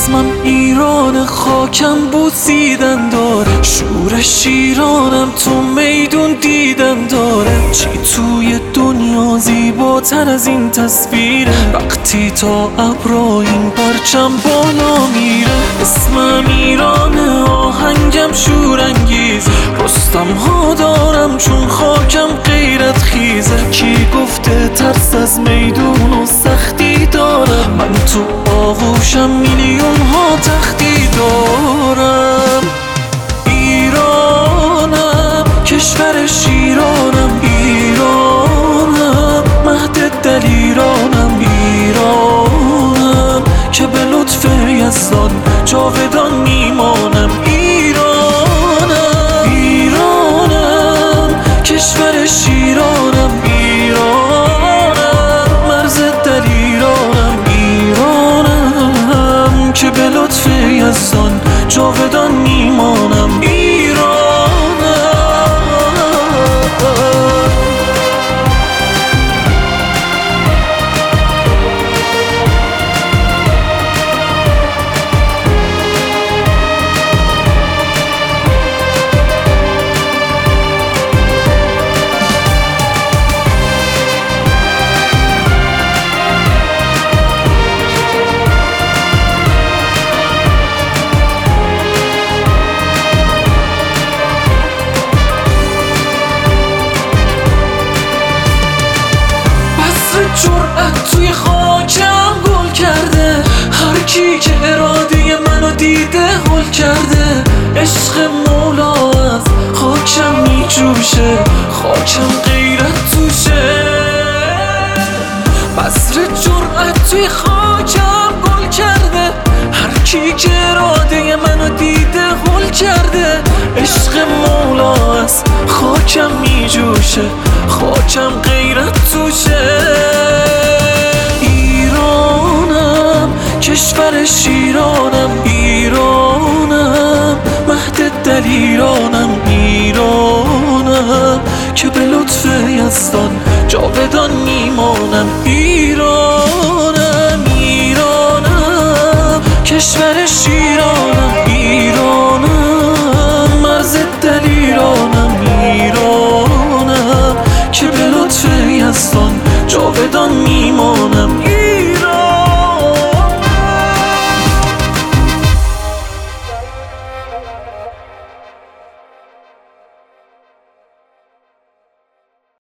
اسمم ایران، خاکم بوسیدن داره، شور شیرانم تو میدون دیدن داره. چی توی دنیا زیباتر از این تصویره، وقتی تا ابرا این پرچم بالا میره. اسمم ایرانه، آهنگم شورانگیز، رستم ها دارم چون خاکم غیرت خیزه. کی گفته ترس از میدون و سختی دارم، من تو آغوشم میلیون ها تختی دارم. ایرانم، کشور شیرانم، ایرانم، مهد دلیرانم، ایرانم که به لطف یزدان جاودان میمانم. ایرانم، ایرانم، کشور شیرانم، ایرانم، مرز دلیرانم، ایرانم که به لطف یزدان جاودان میمانم. جرأت توی خاکم گل کرده، هر کی که اراده منو دیده هل کرده. عشق مولا از خاکم میجوشه، خاکم غیرت توشه. بذر جرأت توی خاکم گل کرده، هر کی که اراده منو دیده هل کرده. عشق مولا از خاکم میجوشه، خاکم غیرت توشه. ایرانم، کشور شیرانم، ایرانم، مهد دلیرانم، ایرانم که به لطف یزدان جاودان میمانم.